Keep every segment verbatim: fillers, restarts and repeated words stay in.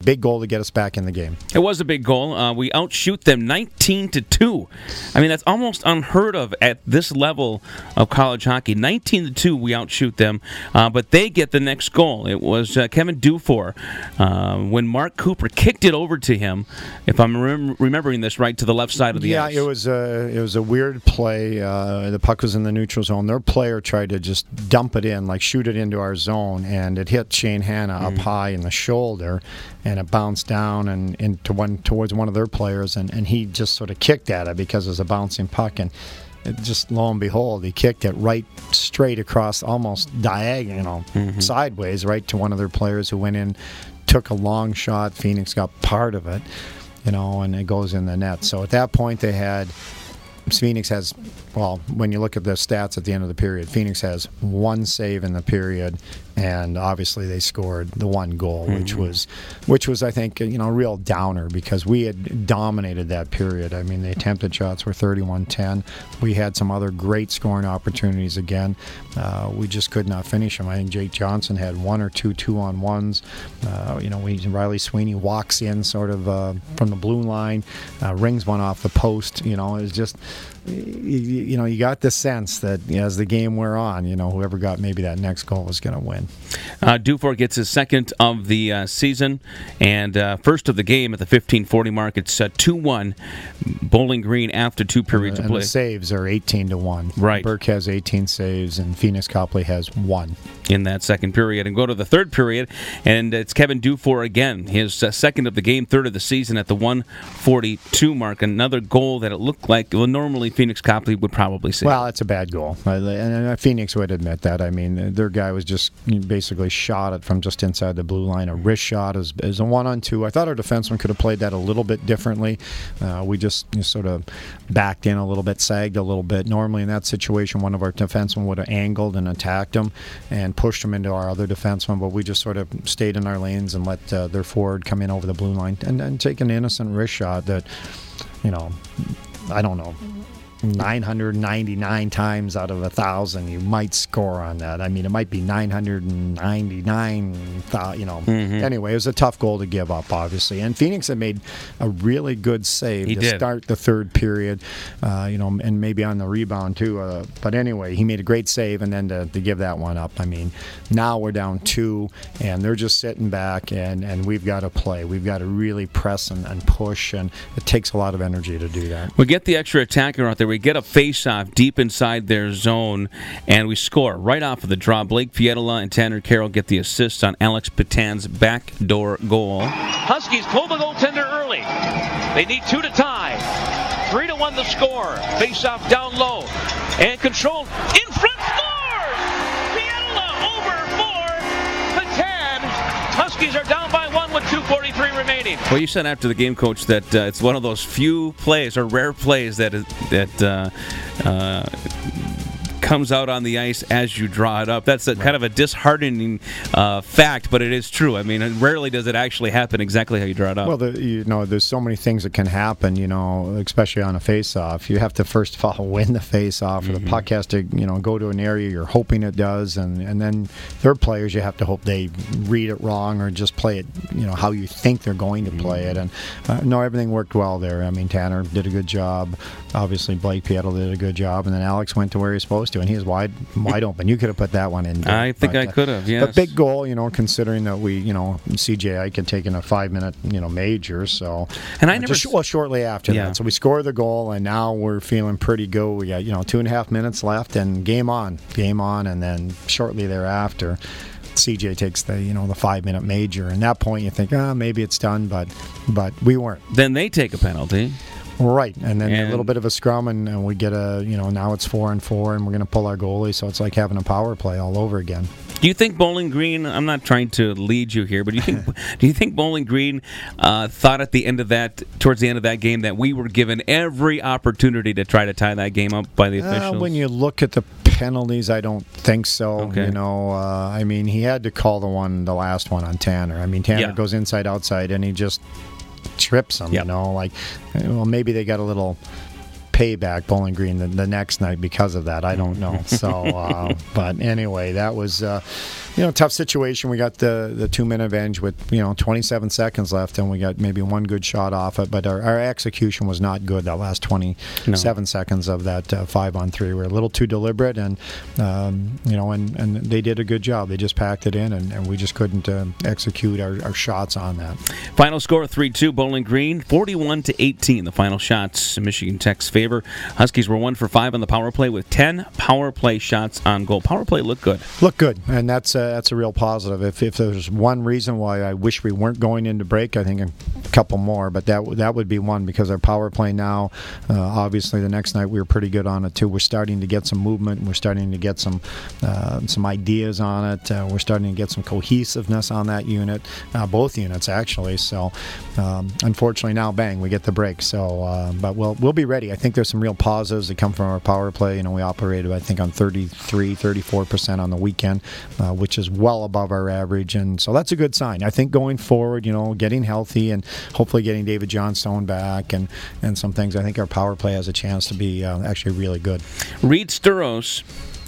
big goal to get us back in the game. It was a big goal. Uh, we outshoot them nineteen to two. I mean, that's almost unheard of at this level of college hockey. nineteen to two, we outshoot them, uh, but they get the next goal. It was uh, Kevin Dufour uh, when Mark Cooper kicked it over to him, if I'm rem- remembering this right, to the left side of the yeah, ice. Yeah, it was a it was a weird play. Uh, the puck was in the neutral zone. Their player tried to just dump it in, like shoot it into our zone, and it hit Shane Hanna mm. up high in the shoulder, and it bounced down and into one towards one of their players, and, and he just sort of kicked at it because it was a bouncing puck, and it just lo and behold, he kicked it right straight across, almost diagonal, you know, mm-hmm. sideways, right to one of their players who went in, took a long shot. Phoenix got part of it, you know, and it goes in the net. So at that point, they had. Phoenix has, well, when you look at the stats at the end of the period, Phoenix has one save in the period, and obviously they scored the one goal, mm-hmm. which was, which was I think, you know, a real downer because we had dominated that period. I mean, the attempted shots were thirty-one ten. We had some other great scoring opportunities again. Uh, we just could not finish them. I think Jake Johnson had one or two two-on-ones. Uh, you know, we, Riley Sweeney walks in sort of uh, from the blue line, uh, rings one off the post. You know, it was just... You, you know, you got the sense that you know, as the game wore on, you know, whoever got maybe that next goal was going to win. Uh, Dufour gets his second of the uh, season and uh, first of the game at the fifteen forty mark. It's uh, two one Bowling Green after two periods and, of play. And the saves are eighteen to one. Right. Burke has eighteen saves and Phoenix Copley has one. In that second period. And go to the third period, and it's Kevin Dufour again. His uh, second of the game, third of the season at the one forty-two mark. Another goal that it looked like, well, normally Phoenix Copley would probably save. Well, it's a bad goal. And Phoenix would admit that. I mean, their guy was just basically shot it from just inside the blue line. A wrist shot is, is a one-on-two. I thought our defenseman could have played that a little bit differently. Uh, we just you know, sort of backed in a little bit, sagged a little bit. Normally in that situation, one of our defensemen would have angled and attacked him and pushed him into our other defenseman, but we just sort of stayed in our lanes and let uh, their forward come in over the blue line and, and take an innocent wrist shot that, you know, I don't know, nine hundred ninety-nine times out of a thousand you might score on that. I mean, it might be nine hundred ninety-nine, you know. Mm-hmm. Anyway, it was a tough goal to give up, obviously. And Phoenix had made a really good save he to did. start the third period, uh, you know, and maybe on the rebound too. Uh, but anyway, he made a great save, and then to, to give that one up. I mean, now we're down two, and they're just sitting back, and, and we've got to play. We've got to really press and, and push, and it takes a lot of energy to do that. We get the extra attacker out there. We get a face-off deep inside their zone, and we score right off of the draw. Blake Fiedela and Tanner Carroll get the assist on Alex Patan's backdoor goal. Huskies pull the goaltender early. They need two to tie. Three to one the score. Face-off down low. And controlled in front, scores! Fiedela over for Patan. Huskies are down by one with two forty-three remaining. Well, you said after the game, Coach, that uh, it's one of those few plays or rare plays that is, that uh, uh, comes out on the ice as you draw it up. That's a, right. kind of a disheartening uh, fact, but it is true. I mean, rarely does it actually happen exactly how you draw it up. Well, the, you know, there's so many things that can happen, you know, especially on a face-off. You have to, first of all, win the face-off, mm-hmm. or the puck has to, you know, go to an area you're hoping it does, and, and then third players, you have to hope they read it wrong or just play it, you know, how you think they're going to play mm-hmm. it. And, uh, no, everything worked well there. I mean, Tanner did a good job. Obviously, Blake Pietro did a good job, and then Alex went to where he's supposed to, and he was wide wide open. You could have put that one in. I think but, I could have, yes. But big goal, you know, considering that we, you know, C J Ike had taken a five-minute, you know, major, so. And I never... Just, well, shortly after yeah. that. So we scored the goal, and now we're feeling pretty good. We got, you know, two and a half minutes left, and game on. Game on, and then shortly thereafter, C J takes the, you know, the five-minute major. And at that point, you think, ah, oh, maybe it's done, but but we weren't. Then they take a penalty. Right, and then and a little bit of a scrum, and, and we get a, you know, now it's four and four, and we're going to pull our goalie, so it's like having a power play all over again. Do you think Bowling Green? I'm not trying to lead you here, but do you think do you think Bowling Green uh, thought at the end of that, towards the end of that game, that we were given every opportunity to try to tie that game up by the officials? Uh, when you look at the penalties, I don't think so. Okay. You know, uh, I mean, he had to call the one, the last one on Tanner. I mean, Tanner yeah. goes inside outside, and he just trips him. Yep. You know, like, well, maybe they got a little payback, Bowling Green, the, the next night because of that. I don't know. So, uh, but anyway, that was uh, you know, tough situation. We got the, the two-minute advantage with, you know, twenty-seven seconds left, and we got maybe one good shot off it, but our, our execution was not good that last twenty-seven no. seconds of that uh, five-on-three. We were a little too deliberate, and, um, you know, and, and they did a good job. They just packed it in, and, and we just couldn't uh, execute our, our shots on that. Final score, three two, Bowling Green, forty-one to eighteen. The final shots in Michigan Tech's favor. Huskies were one for five on the power play with ten power play shots on goal. Power play looked good. Looked good, and that's uh, that's a real positive. If if there's one reason why I wish we weren't going into break, I think a couple more, but that that would be one, because our power play now, uh, obviously the next night we were pretty good on it too. We're starting to get some movement. We're starting to get some uh, some ideas on it. Uh, we're starting to get some cohesiveness on that unit, uh, both units actually. So um, unfortunately now, bang, we get the break. So, uh, but we'll we'll be ready. I think there's some real positives that come from our power play. You know, we operated I think on thirty-three, thirty-four percent on the weekend, uh, which is well above our average, and so that's a good sign. I think going forward, you know, getting healthy and hopefully getting David Johnstone back and, and some things, I think our power play has a chance to be uh, actually really good. Reed Sturos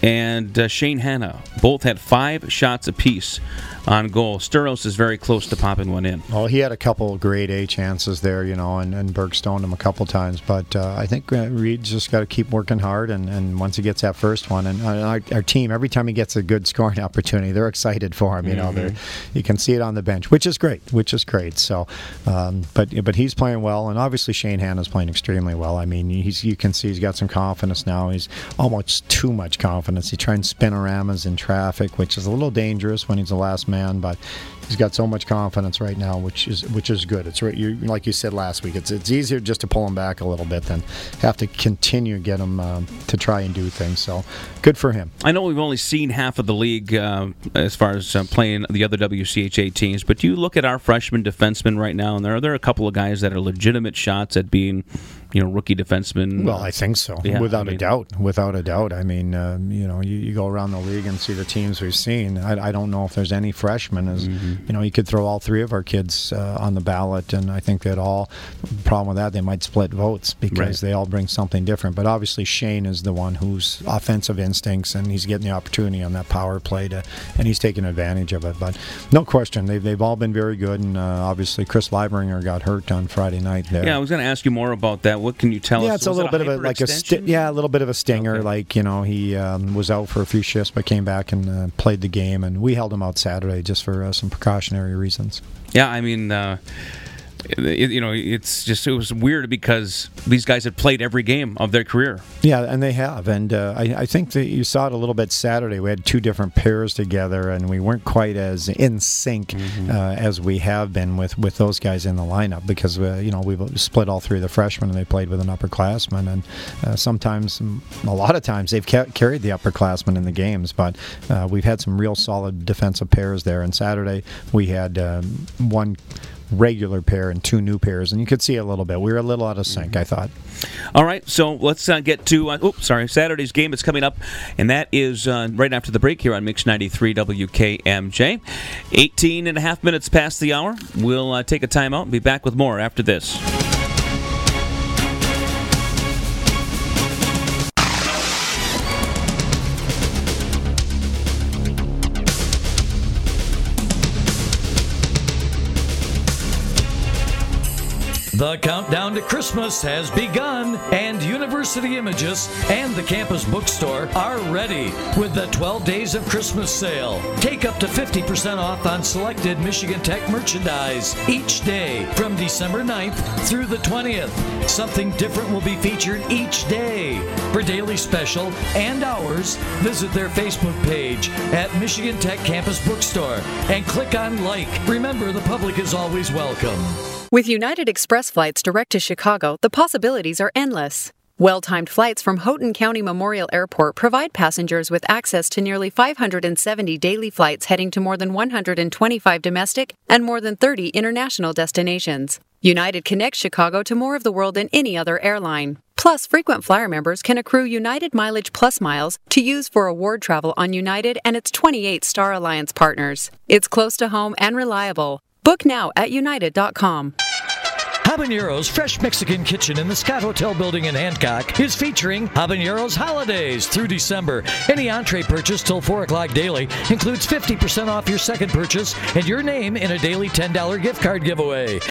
and uh, Shane Hanna both had five shots apiece on goal. Sturos is very close to popping one in. Well, he had a couple of grade A chances there, you know, and, and Berg stoned him a couple times. But uh, I think uh, Reed's just got to keep working hard, and, and once he gets that first one, and uh, our, our team, every time he gets a good scoring opportunity, they're excited for him. You know, mm-hmm. you can see it on the bench, which is great, which is great. So, um, but but he's playing well, and obviously Shane Hanna's playing extremely well. I mean, he's you can see he's got some confidence now. He's almost too much confidence. He tries spinoramas in traffic, which is a little dangerous when he's the last man, but he's got so much confidence right now, which is which is good. It's you, like you said last week. It's it's easier just to pull him back a little bit than have to continue to get him um, to try and do things. So good for him. I know we've only seen half of the league uh, as far as uh, playing the other W C H A teams, but you look at our freshman defensemen right now, and there are there are a couple of guys that are legitimate shots at being, you know, rookie defensemen. Well, I think so, yeah, without I mean, a doubt. Without a doubt. I mean, uh, you know, you, you go around the league and see the teams we've seen. I, I don't know if there's any freshmen. As mm-hmm. you know, you could throw all three of our kids uh, on the ballot, and I think that all. The problem with that, they might split votes because right. they all bring something different. But obviously, Shane is the one who's offensive instincts, and he's getting the opportunity on that power play to, and he's taking advantage of it. But no question, they've they've all been very good, and uh, obviously Chris Liveringer got hurt on Friday night there. Yeah, I was going to ask you more about that. What can you tell yeah, us? Yeah, it's a little bit of a like a sti- yeah, a little bit of a stinger. Okay. Like you know, he um, was out for a few shifts, but came back and uh, played the game, and we held him out Saturday just for uh, some precautionary reasons. Yeah, I mean, uh, it, you know, it's just it was weird because these guys had played every game of their career. Yeah, and they have, and uh, I, I think that you saw it a little bit Saturday. We had two different pairs together, and we weren't quite as in sync mm-hmm. uh, as we have been with, with those guys in the lineup because uh, you know we've split all three of the freshmen, and they played with an upperclassman, and uh, sometimes, a lot of times, they've ca- carried the upperclassmen in the games. But uh, we've had some real solid defensive pairs there. And Saturday we had um, one regular pair and two new pairs, and you could see a little bit. We were a little out of sync, mm-hmm. I thought. All right, so let's uh, get to, uh, oops, sorry, Saturday's game is coming up, and that is uh, right after the break here on Mix ninety-three W K M J. eighteen and a half minutes past the hour. We'll uh, take a timeout and be back with more after this. The countdown to Christmas has begun, and University Images and the campus bookstore are ready with the twelve Days of Christmas sale. Take up to fifty percent off on selected Michigan Tech merchandise each day from December ninth through the twentieth. Something different will be featured each day. For daily special and hours, visit their Facebook page at Michigan Tech Campus Bookstore and click on like. Remember, the public is always welcome. With United Express flights direct to Chicago, the possibilities are endless. Well-timed flights from Houghton County Memorial Airport provide passengers with access to nearly five hundred seventy daily flights heading to more than one hundred twenty-five domestic and more than thirty international destinations. United connects Chicago to more of the world than any other airline. Plus, frequent flyer members can accrue United Mileage Plus miles to use for award travel on United and its twenty-eight Star Alliance partners. It's close to home and reliable. Book now at united dot com. Habanero's Fresh Mexican Kitchen in the Scott Hotel building in Hancock is featuring Habanero's Holidays through December. Any entree purchase till four o'clock daily includes fifty percent off your second purchase and your name in a daily ten dollars gift card giveaway.